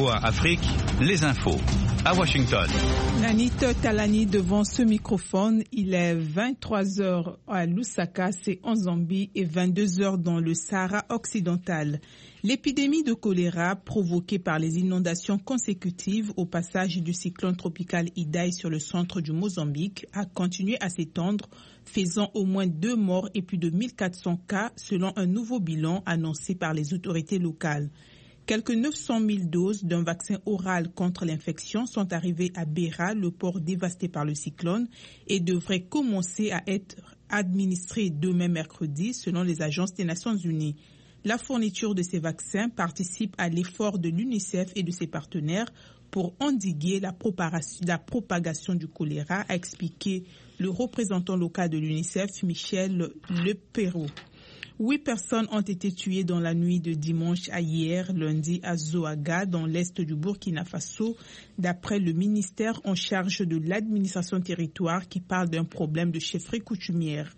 VOA Afrique, les infos. À Washington. Nanit Talani devant ce microphone. Il est 23h à Lusaka, c'est en Zambie, et 22h dans le Sahara occidental. L'épidémie de choléra provoquée par les inondations consécutives au passage du cyclone tropical Idai sur le centre du Mozambique a continué à s'étendre, faisant au moins 2 morts et plus de 1400 cas selon un nouveau bilan annoncé par les autorités locales. Quelques 900 000 doses d'un vaccin oral contre l'infection sont arrivées à Beira, le port dévasté par le cyclone, et devraient commencer à être administrées demain mercredi selon les agences des Nations Unies. La fourniture de ces vaccins participe à l'effort de l'UNICEF et de ses partenaires pour endiguer la propagation du choléra, a expliqué le représentant local de l'UNICEF, Michel Lepero. 8 personnes ont été tuées dans la nuit de dimanche à hier, lundi, à Zoaga, dans l'est du Burkina Faso, d'après le ministère en charge de l'administration territoire qui parle d'un problème de chefferie coutumière.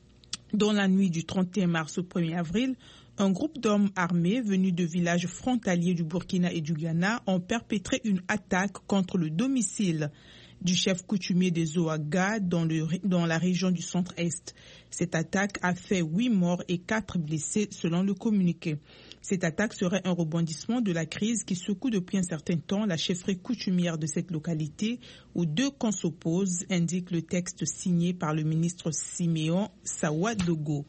Dans la nuit du 31 mars au 1er avril, un groupe d'hommes armés venus de villages frontaliers du Burkina et du Ghana ont perpétré une attaque contre le domicile du chef coutumier des Zoaga dans la région du centre-est. Cette attaque a fait 8 morts et 4 blessés selon le communiqué. Cette attaque serait un rebondissement de la crise qui secoue depuis un certain temps la chefferie coutumière de cette localité où 2 camps s'opposent, indique le texte signé par le ministre Simeon Sawadogo.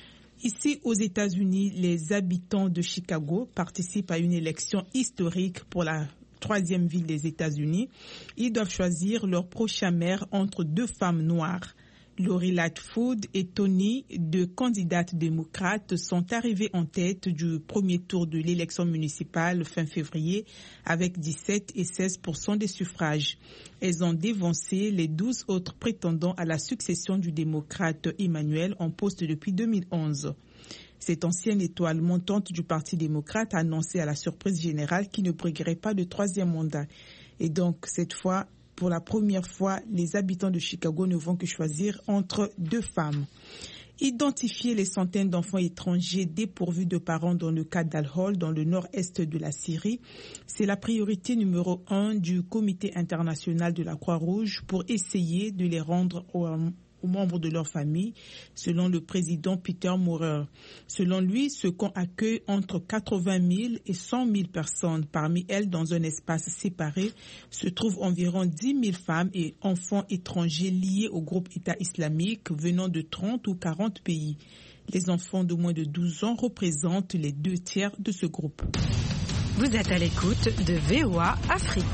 Ici, aux États-Unis, les habitants de Chicago participent à une élection historique pour la 3e ville des États-Unis. Ils doivent choisir leur prochain maire entre 2 femmes noires. Lori Lightfoot et Tony, 2 candidates démocrates, sont arrivées en tête du premier tour de l'élection municipale fin février avec 17 et 16% des suffrages. Elles ont dévancé les 12 autres prétendants à la succession du démocrate Emmanuel en poste depuis 2011. Cette ancienne étoile montante du Parti démocrate a annoncé à la surprise générale qu'il ne briguerait pas de 3e mandat. Et donc, cette fois, pour la première fois, les habitants de Chicago ne vont que choisir entre 2 femmes. Identifier les centaines d'enfants étrangers dépourvus de parents dans le cas d'Al-Hol, dans le nord-est de la Syrie, c'est la priorité numéro 1 du Comité international de la Croix-Rouge pour essayer de les rendre aux membres de leur famille, selon le président Peter Maurer. Selon lui, ce camp accueille entre 80 000 et 100 000 personnes. Parmi elles, dans un espace séparé, se trouvent environ 10 000 femmes et enfants étrangers liés au groupe État islamique venant de 30 ou 40 pays. Les enfants de moins de 12 ans représentent les 2 tiers de ce groupe. Vous êtes à l'écoute de VOA Afrique.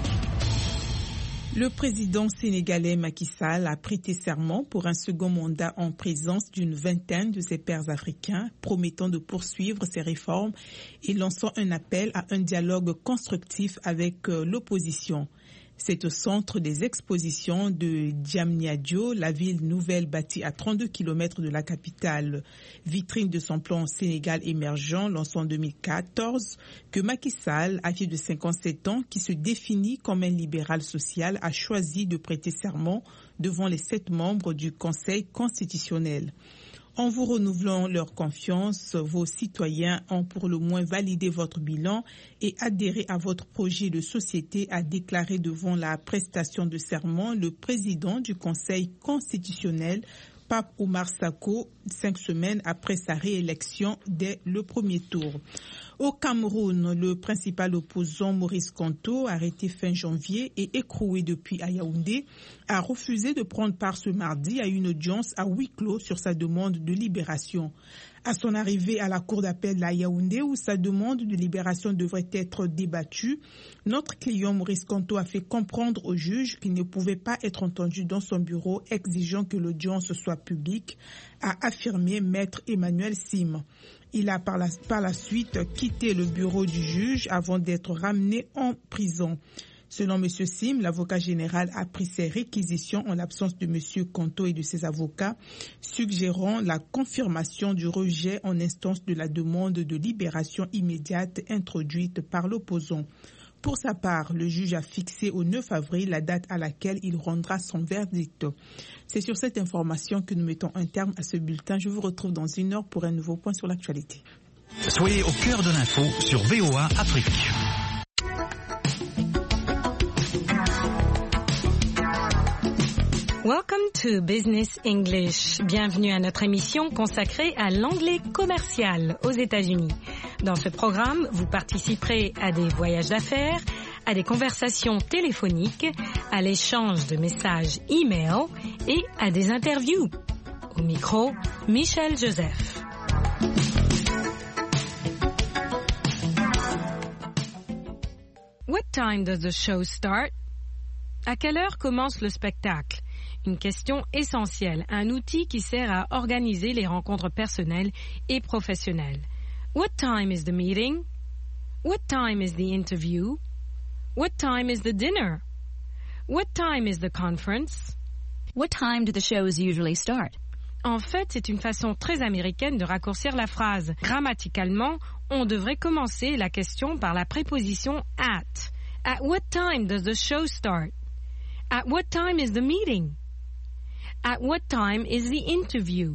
Le président sénégalais Macky Sall a prêté serment pour un second mandat en présence d'une vingtaine de ses pairs africains, promettant de poursuivre ses réformes et lançant un appel à un dialogue constructif avec l'opposition. C'est au centre des expositions de Diamniadio, la ville nouvelle bâtie à 32 km de la capitale, vitrine de son plan Sénégal émergent lancé en 2014, que Macky Sall, âgé de 57 ans, qui se définit comme un libéral social, a choisi de prêter serment devant les 7 membres du Conseil constitutionnel. En vous renouvelant leur confiance, vos citoyens ont pour le moins validé votre bilan et adhéré à votre projet de société, a déclaré devant la prestation de serment le président du Conseil constitutionnel, Pape Oumar Sako, 5 semaines après sa réélection dès le premier tour. Au Cameroun, le principal opposant Maurice Kamto, arrêté fin janvier et écroué depuis à Yaoundé, a refusé de prendre part ce mardi à une audience à huis clos sur sa demande de libération. À son arrivée à la cour d'appel à Yaoundé, où sa demande de libération devrait être débattue, notre client Maurice Kamto a fait comprendre au juge qu'il ne pouvait pas être entendu dans son bureau, exigeant que l'audience soit publique, a affirmé maître Emmanuel Sim. Il a par la suite quitté le bureau du juge avant d'être ramené en prison. Selon M. Sim, l'avocat général a pris ses réquisitions en l'absence de M. Kamto et de ses avocats, suggérant la confirmation du rejet en instance de la demande de libération immédiate introduite par l'opposant. Pour sa part, le juge a fixé au 9 avril la date à laquelle il rendra son verdict. C'est sur cette information que nous mettons un terme à ce bulletin. Je vous retrouve dans 1 heure pour un nouveau point sur l'actualité. Soyez au cœur de l'info sur VOA Afrique. Welcome to Business English. Bienvenue à notre émission consacrée à l'anglais commercial aux États-Unis. Dans ce programme, vous participerez à des voyages d'affaires, à des conversations téléphoniques, à l'échange de messages e-mail et à des interviews. Au micro, Michel Joseph. What time does the show start? À quelle heure commence le spectacle? Une question essentielle, un outil qui sert à organiser les rencontres personnelles et professionnelles. What time is the meeting? What time is the interview? What time is the dinner? What time is the conference? What time do the shows usually start? En fait, c'est une façon très américaine de raccourcir la phrase. Grammaticalement, on devrait commencer la question par la préposition at. At what time does the show start? At what time is the meeting? At what time is the interview?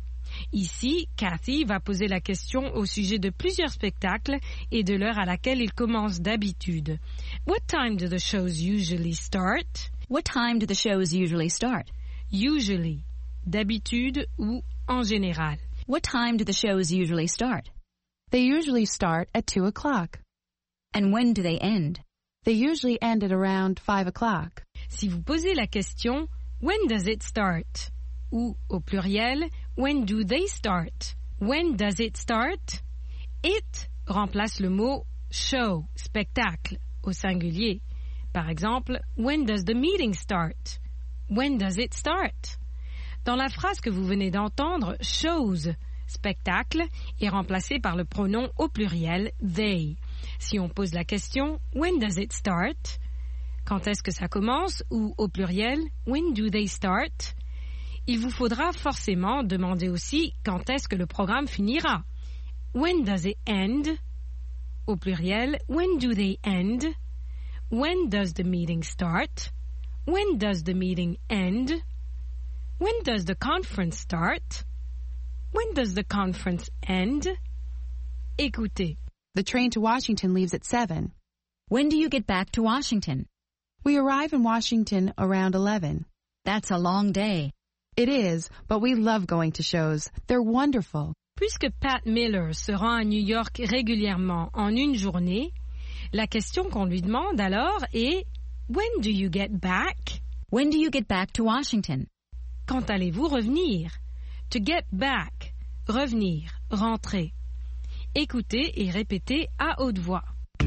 Ici, Cathy va poser la question au sujet de plusieurs spectacles et de l'heure à laquelle ils commencent d'habitude. What time do the shows usually start? What time do the shows usually start? Usually, d'habitude ou en général. What time do the shows usually start? They usually start at 2 o'clock. And when do they end? They usually end at around 5 o'clock. Si vous posez la question, when does it start? Ou, au pluriel, when do they start? When does it start? It remplace le mot show, spectacle, au singulier. Par exemple, when does the meeting start? When does it start? Dans la phrase que vous venez d'entendre, shows, spectacle, est remplacé par le pronom au pluriel they. Si on pose la question, when does it start? Quand est-ce que ça commence? Ou au pluriel, when do they start? Il vous faudra forcément demander aussi quand est-ce que le programme finira. When does it end? Au pluriel, when do they end? When does the meeting start? When does the meeting end? When does the conference start? When does the conference end? Écoutez. The train to Washington leaves at 7. When do you get back to Washington? We arrive in Washington around 11. That's a long day. It is, but we love going to shows. They're wonderful. Puisque Pat Miller se rend à New York régulièrement en une journée, la question qu'on lui demande alors est « When do you get back? » When do you get back to Washington? Quand allez-vous revenir? To get back, revenir, rentrer. Écoutez et répétez à haute voix.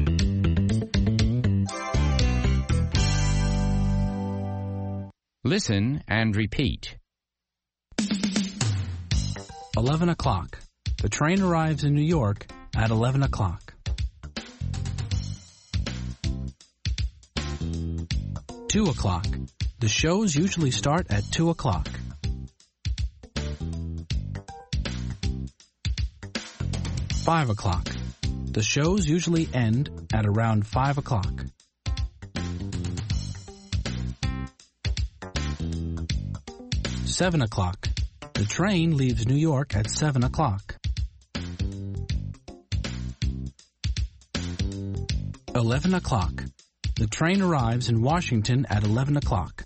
Listen and repeat. 11 o'clock. The train arrives in New York at 11 o'clock. 2 o'clock. The shows usually start at 2 o'clock. 5 o'clock. The shows usually end at around 5 o'clock. 7 o'clock. The train leaves New York at 7 o'clock. 11 o'clock. The train arrives in Washington at 11 o'clock.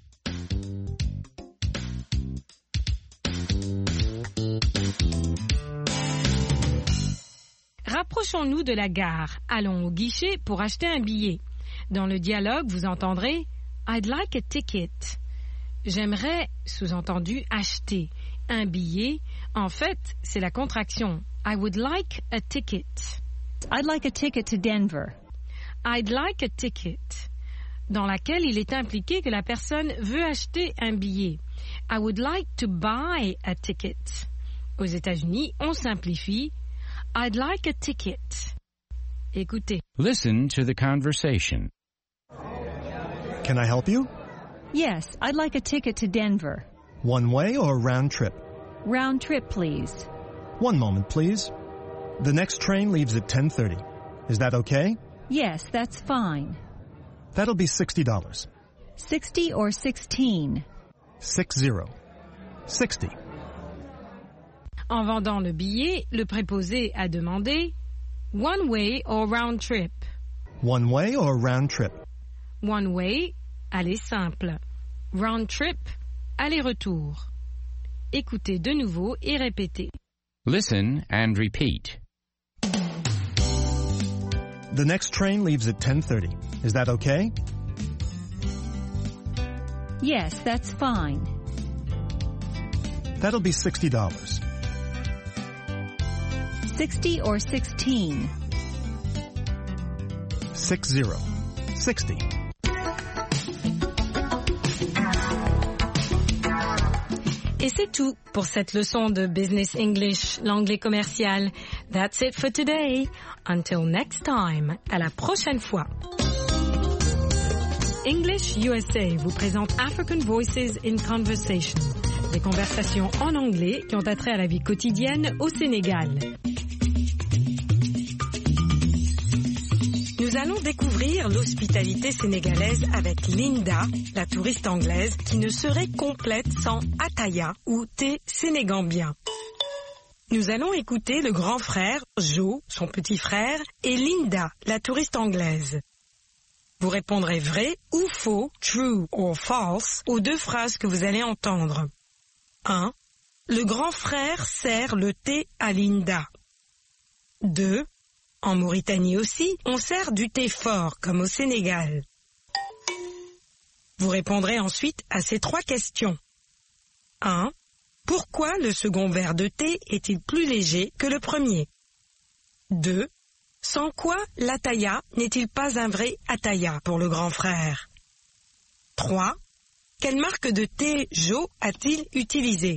Rapprochons-nous de la gare. Allons au guichet pour acheter un billet. Dans le dialogue, vous entendrez « I'd like a ticket ». J'aimerais, sous-entendu, acheter un billet. En fait, c'est la contraction « I would like a ticket ». I'd like a ticket to Denver. I'd like a ticket, dans laquelle il est impliqué que la personne veut acheter un billet. I would like to buy a ticket. Aux États-Unis, on simplifie I'd like a ticket. Écoutez. Listen to the conversation. Can I help you? Yes, I'd like a ticket to Denver. One way or round trip? Round trip, please. One moment, please. The next train leaves at 10:30. Is that okay? Yes, that's fine. That'll be $60. 60 or 16? 60. 60. En vendant le billet, le préposé a demandé one way or round trip. One way or round trip? One way, aller simple. round trip, aller-retour. Écoutez de nouveau et répétez. Listen and repeat. The next train leaves at 10:30. Is that okay? Yes, that's fine. That'll be $60. 60 or 16? 60. Et c'est tout pour cette leçon de Business English, l'anglais commercial. That's it for today. Until next time. À la prochaine fois. English USA vous présente African Voices in Conversation. Des conversations en anglais qui ont attrait à la vie quotidienne au Sénégal. Nous allons découvrir l'hospitalité sénégalaise avec Linda, la touriste anglaise, qui ne serait complète sans ataya ou thé sénégambien. Nous allons écouter le grand frère, Joe, son petit frère, et Linda, la touriste anglaise. Vous répondrez vrai ou faux, true or false, aux deux phrases que vous allez entendre. 1. Le grand frère sert le thé à Linda. 2. En Mauritanie aussi, on sert du thé fort, comme au Sénégal. Vous répondrez ensuite à ces trois questions. 1. Pourquoi le second verre de thé est-il plus léger que le premier? 2. Sans quoi l'ataya n'est-il pas un vrai ataya pour le grand frère? 3. Quelle marque de thé Joe a-t-il utilisé?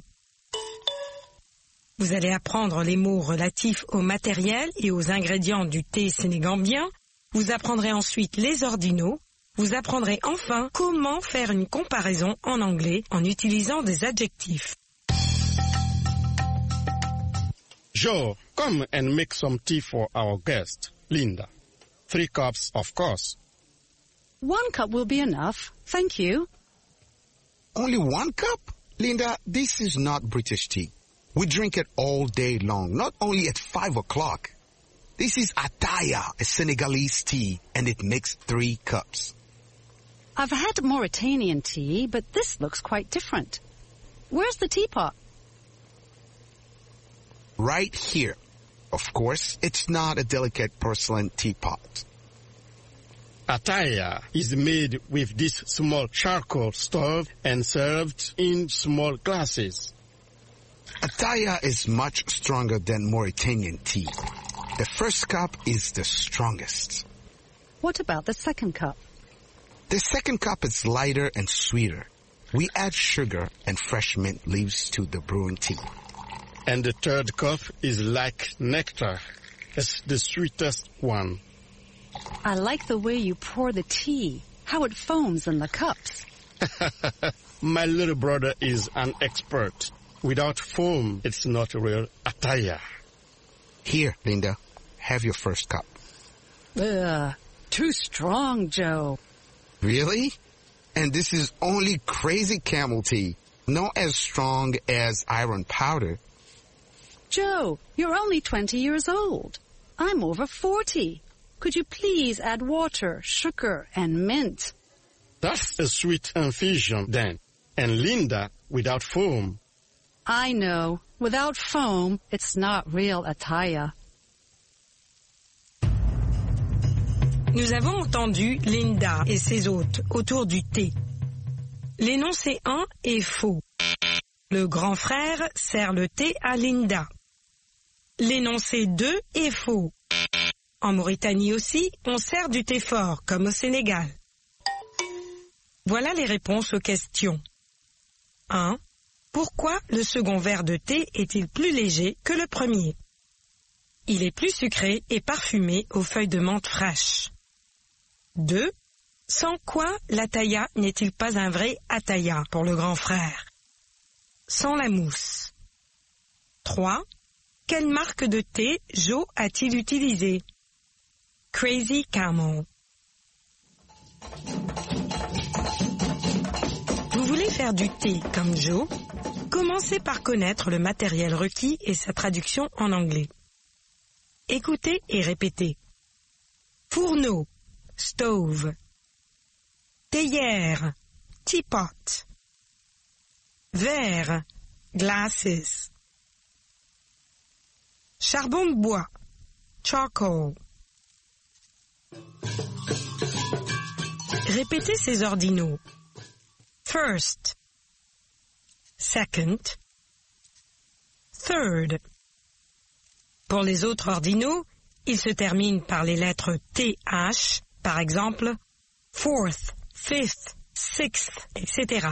Vous allez apprendre les mots relatifs au matériel et aux ingrédients du thé sénégambien. Vous apprendrez ensuite les ordinaux. Vous apprendrez enfin comment faire une comparaison en anglais en utilisant des adjectifs. Joe, come and make some tea for our guest, Linda. 3 cups, of course. 1 cup will be enough. Thank you. Only 1 cup? Linda, this is not British tea. We drink it all day long, not only at 5 o'clock. This is ataya, a Senegalese tea, and it makes 3 cups. I've had Mauritanian tea, but this looks quite different. Where's the teapot? Right here. Of course, it's not a delicate porcelain teapot. Ataya is made with this small charcoal stove and served in small glasses. Ataya is much stronger than Mauritanian tea. The first cup is the strongest. What about the second cup? The second cup is lighter and sweeter. We add sugar and fresh mint leaves to the brewing tea. And the third cup is like nectar. It's the sweetest one. I like the way you pour the tea, how it foams in the cups. My little brother is an expert. Without foam, it's not real ataya. Here, Linda, have your first cup. Too strong, Joe. Really? And this is only crazy camel tea, not as strong as iron powder. Joe, you're only 20 years old. I'm over 40. Could you please add water, sugar, and mint? That's a sweet infusion, then. And Linda, without foam. I know. Without foam, it's not real ataya. Nous avons entendu Linda et ses hôtes autour du thé. L'énoncé 1 est faux. Le grand frère sert le thé à Linda. L'énoncé 2 est faux. En Mauritanie aussi, on sert du thé fort, comme au Sénégal. Voilà les réponses aux questions. 1. Pourquoi le second verre de thé est-il plus léger que le premier? Il est plus sucré et parfumé aux feuilles de menthe fraîches. 2. Sans quoi l'ataya n'est-il pas un vrai ataya pour le grand frère? Sans la mousse. 3. Quelle marque de thé Joe a-t-il utilisé? Crazy Camel. Vous voulez faire du thé comme Joe? Commencez par connaître le matériel requis et sa traduction en anglais. Écoutez et répétez. Fourneau, stove. Théière, teapot. Verre, glasses. Charbon de bois, charcoal. Répétez ces ordinaux. First, second, third. Pour les autres ordinaux, ils se terminent par les lettres TH, par exemple, fourth, fifth, sixth, etc.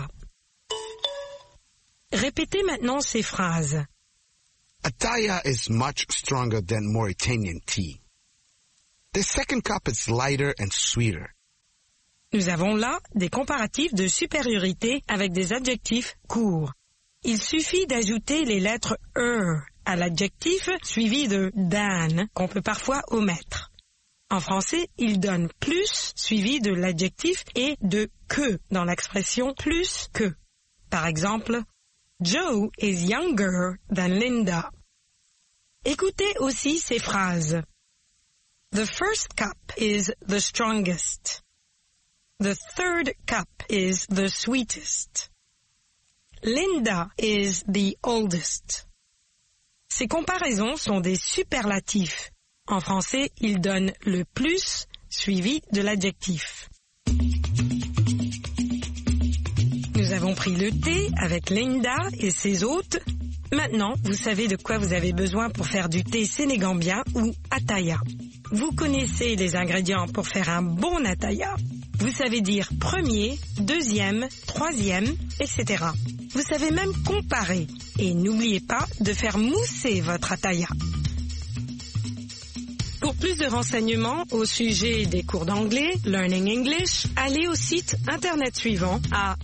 Répétez maintenant ces phrases. Ataya is much stronger than Mauritanian tea. The second cup is lighter and sweeter. Nous avons là des comparatifs de supériorité avec des adjectifs courts. Il suffit d'ajouter les lettres à l'adjectif suivi de than qu'on peut parfois omettre. En français, il donne plus suivi de l'adjectif et de que dans l'expression plus que. Par exemple, Joe is younger than Linda. Écoutez aussi ces phrases. The first cup is the strongest. The third cup is the sweetest. Linda is the oldest. Ces comparaisons sont des superlatifs. En français, ils donnent le plus suivi de l'adjectif. Nous avons pris le thé avec Linda et ses hôtes. Maintenant, vous savez de quoi vous avez besoin pour faire du thé sénégambien ou ataya. Vous connaissez les ingrédients pour faire un bon ataya. Vous savez dire premier, deuxième, troisième, etc. Vous savez même comparer. Et n'oubliez pas de faire mousser votre ataya. Pour plus de renseignements au sujet des cours d'anglais, Learning English, allez au site internet suivant à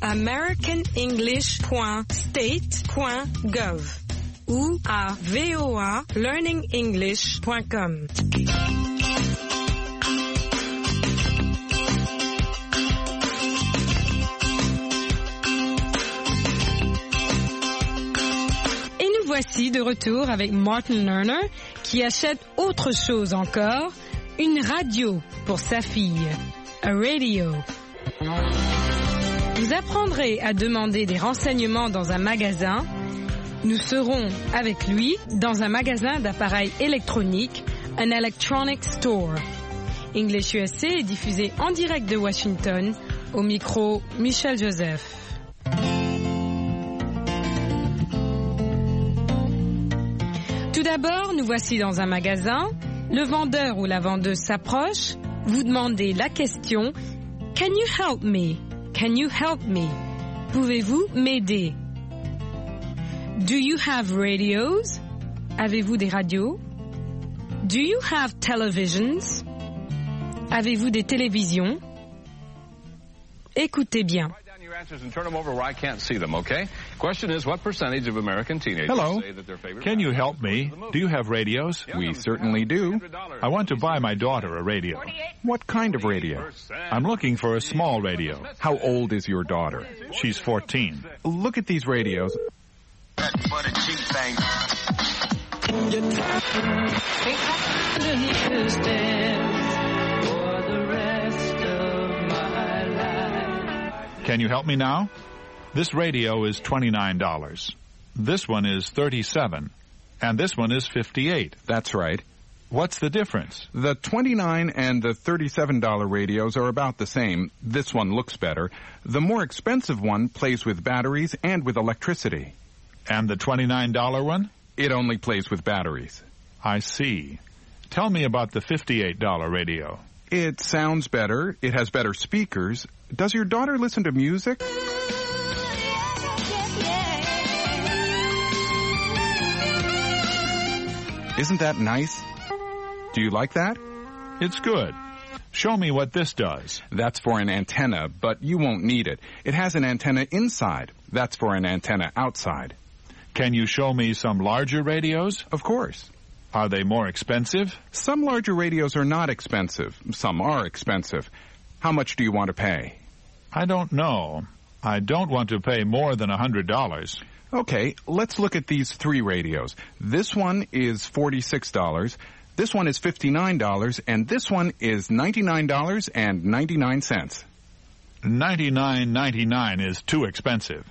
americanenglish.state.gov ou à voalearningenglish.com. Voici de retour avec Martin Lerner qui achète autre chose encore, une radio pour sa fille, a radio. Vous apprendrez à demander des renseignements dans un magasin. Nous serons avec lui dans un magasin d'appareils électroniques, un electronic store. English USA est diffusé en direct de Washington, au micro Michel Joseph. Tout d'abord, nous voici dans un magasin. Le vendeur ou la vendeuse s'approche. Vous demandez la question « Can you help me? Can you help me? Pouvez-vous m'aider? Do you have radios? Avez-vous des radios? Do you have televisions? Avez-vous des télévisions? Écoutez bien. And turn them over where I can't see them, okay? Question is, what percentage of American teenagers say that their favorite... Can you help me? Do you have radios? We certainly do. I want to buy my daughter a radio. What kind of radio? I'm looking for a small radio. How old is your daughter? She's 14. Look at these radios. Can you help me now? This radio is $29. This one is $37. And this one is $58. That's right. What's the difference? The $29 and the $37 radios are about the same. This one looks better. The more expensive one plays with batteries and with electricity. And the $29 one? It only plays with batteries. I see. Tell me about the $58 radio. It sounds better. It has better speakers. Does your daughter listen to music? Isn't that nice? Do you like that? It's good. Show me what this does. That's for an antenna, but you won't need it. It has an antenna inside. That's for an antenna outside. Can you show me some larger radios? Of course. Are they more expensive? Some larger radios are not expensive. Some are expensive. How much do you want to pay? I don't know. I don't want to pay more than $100. Okay, let's look at these three radios. This one is $46, this one is $59, and this one is $99.99. $99.99 is too expensive.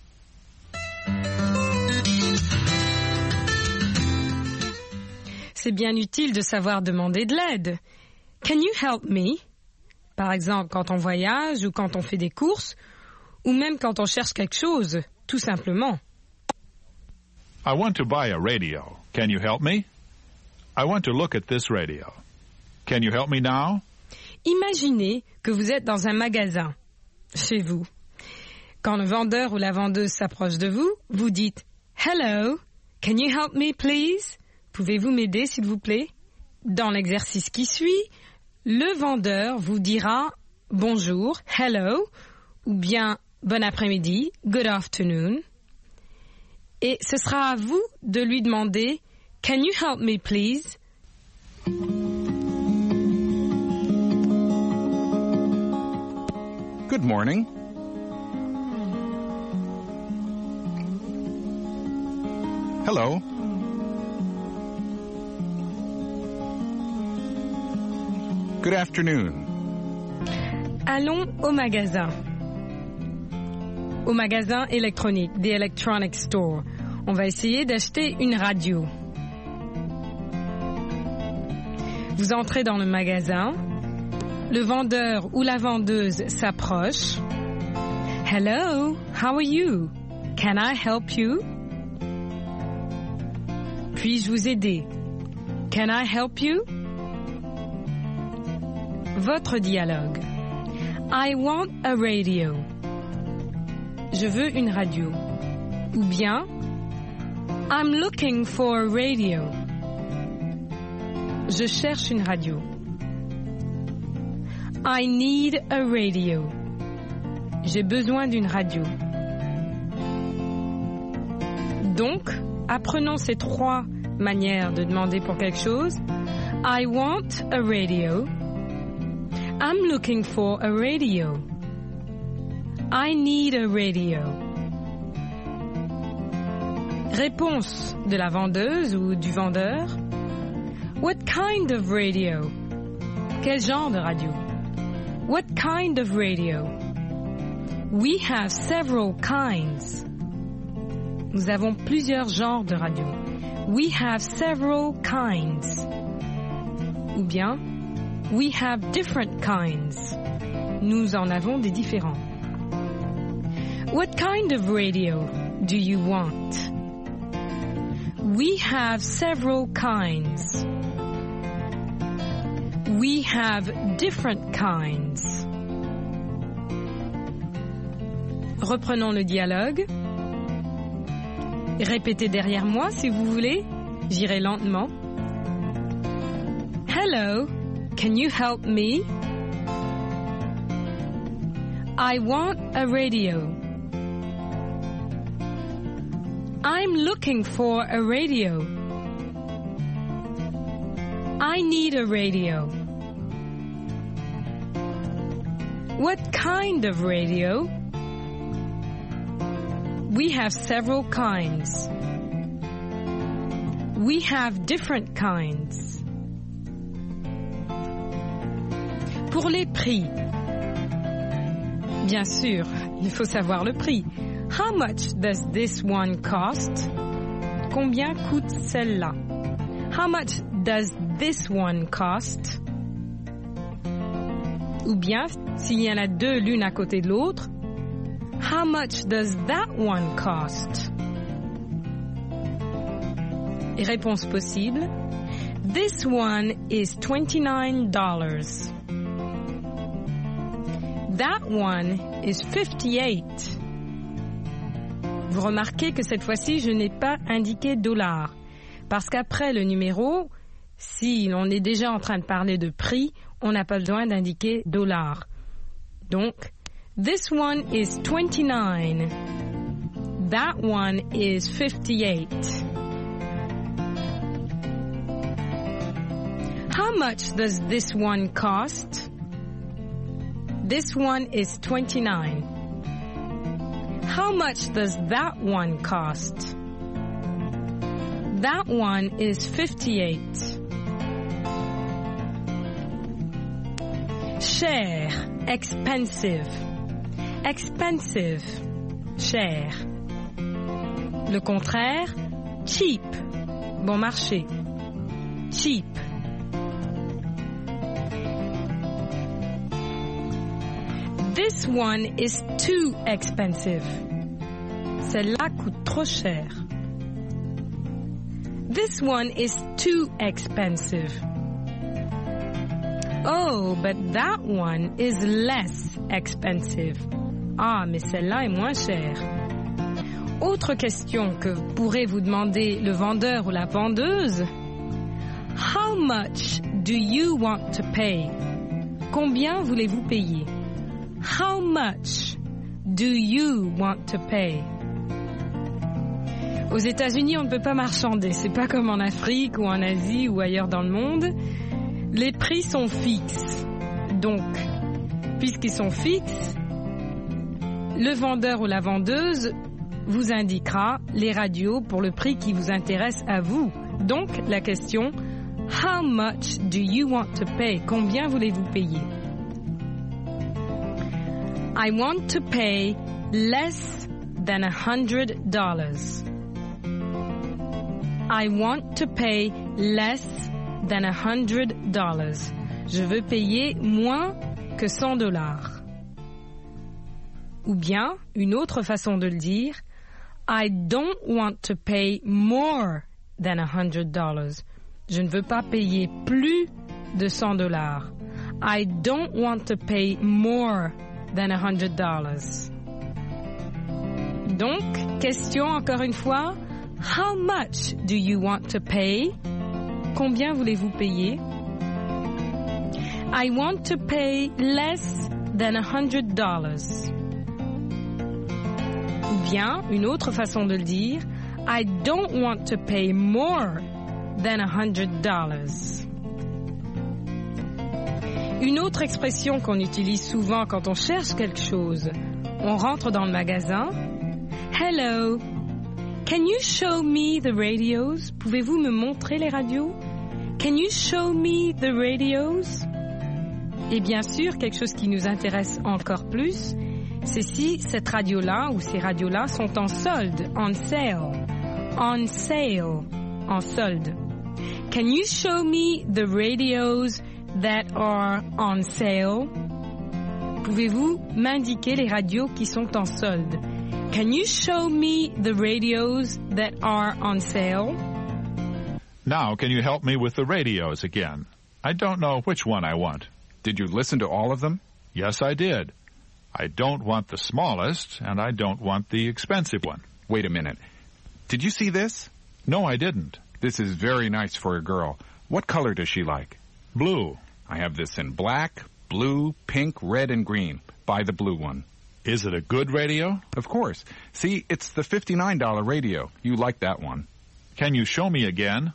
C'est bien utile de savoir demander de l'aide. Can you help me? Par exemple, quand on voyage ou quand on fait des courses, ou même quand on cherche quelque chose, tout simplement. I want to buy a radio. Can you help me? I want to look at this radio. Can you help me now? Imaginez que vous êtes dans un magasin, chez vous. Quand le vendeur ou la vendeuse s'approche de vous, vous dites « Hello, can you help me please? Pouvez-vous m'aider s'il vous plaît ?» Dans l'exercice qui suit, le vendeur vous dira « Bonjour, hello » ou bien « Bon après-midi, good afternoon ». Et ce sera à vous de lui demander « Can you help me please ?» Good morning. Hello. Good afternoon. Allons au magasin. Au magasin électronique, the electronic store. On va essayer d'acheter une radio. Vous entrez dans le magasin. Le vendeur ou la vendeuse s'approche. Hello, how are you? Can I help you? Puis-je vous aider? Can I help you? Votre dialogue. I want a radio. Je veux une radio. Ou bien, I'm looking for a radio. Je cherche une radio. I need a radio. J'ai besoin d'une radio. Donc, apprenons ces trois manières de demander pour quelque chose. I want a radio. I'm looking for a radio. I need a radio. Réponse de la vendeuse ou du vendeur. What kind of radio? Quel genre de radio? What kind of radio? We have several kinds. Nous avons plusieurs genres de radio. We have several kinds. Ou bien, we have different kinds. Nous en avons des différents. What kind of radio do you want? We have several kinds. We have different kinds. Reprenons le dialogue. Répétez derrière moi si vous voulez. J'irai lentement. Hello, can you help me? I want a radio. I'm looking for a radio. I need a radio. What kind of radio? We have several kinds. We have different kinds. Pour les prix. Bien sûr, il faut savoir le prix. How much does this one cost? Combien coûte celle-là? How much does this one cost? Ou bien, s'il y en a deux l'une à côté de l'autre, how much does that one cost? Et réponse possible, this one is $29. That one is $58. Vous remarquez que cette fois-ci, je n'ai pas indiqué dollars. Parce qu'après le numéro, si on est déjà en train de parler de prix, on n'a pas besoin d'indiquer dollars. Donc, this one is $29. That one is $58. How much does this one cost? This one is $29. How much does that one cost? That one is $58. Cher, expensive. expensive, cher. Le contraire, cheap, bon marché. Cheap. This one is too expensive. Celle-là coûte trop cher. This one is too expensive. Oh, but that one is less expensive. Ah, mais celle-là est moins chère. Autre question que pourrait vous demander le vendeur ou la vendeuse. How much do you want to pay? Combien voulez-vous payer? How much do you want to pay? Aux États-Unis, on ne peut pas marchander. C'est pas comme en Afrique ou en Asie ou ailleurs dans le monde. Les prix sont fixes. Donc, puisqu'ils sont fixes, le vendeur ou la vendeuse vous indiquera les radios pour le prix qui vous intéresse à vous. Donc, la question, how much do you want to pay? Combien voulez-vous payer? I want to pay less than $100. I want to pay less than $100. Je veux payer moins que $100. Ou bien, une autre façon de le dire, I don't want to pay more than $100. Je ne veux pas payer plus de $100. I don't want to pay more than $100. Donc, question encore une fois, how much do you want to pay? Combien voulez-vous payer? I want to pay less than $100. Ou bien, une autre façon de le dire, I don't want to pay more than $100. Une autre expression qu'on utilise souvent quand on cherche quelque chose. On rentre dans le magasin. Hello, can you show me the radios? Pouvez-vous me montrer les radios? Can you show me the radios? Et bien sûr, quelque chose qui nous intéresse encore plus, c'est si cette radio-là ou ces radios-là sont en solde, on sale. On sale, en solde. Can you show me the radios that are on sale? Pouvez-vous m'indiquer les radios qui sont en solde? Can you show me the radios that are on sale? Now, can you help me with the radios again? I don't know which one I want. Did you listen to all of them? Yes, I did. I don't want the smallest, and I don't want the expensive one. Wait a minute. Did you see this? No, I didn't. This is very nice for a girl. What color does she like? Blue. I have this in black, blue, pink, red, and green. Buy the blue one. Is it a good radio? Of course. See, it's the $59 radio. You like that one. Can you show me again?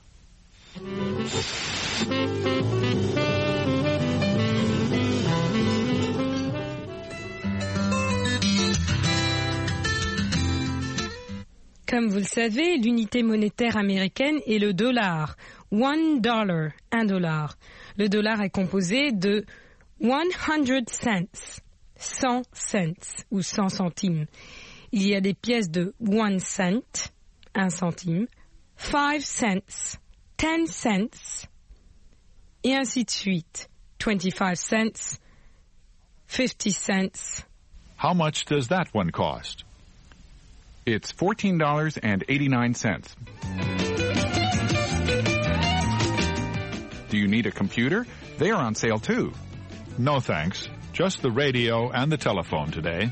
Comme vous le savez, l'unité monétaire américaine est le dollar. $1, $1. Le dollar est composé de 100 cents, 100 cents ou 100 centimes. Il y a des pièces de 1 cent, 1 centime, 5 cents, 10 cents, et ainsi de suite. 25 cents, 50 cents. How much does that one cost? It's $14.89. Do you need a computer? They are on sale too. No thanks. Just the radio and the telephone today.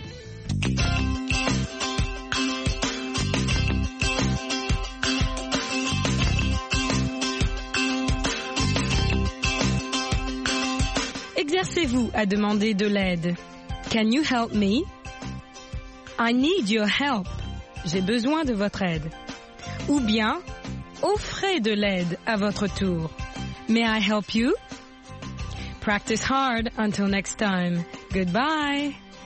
Exercez-vous à demander de l'aide. Can you help me? I need your help. J'ai besoin de votre aide. Ou bien, offrez de l'aide à votre tour. May I help you? Practice hard until next time. Goodbye.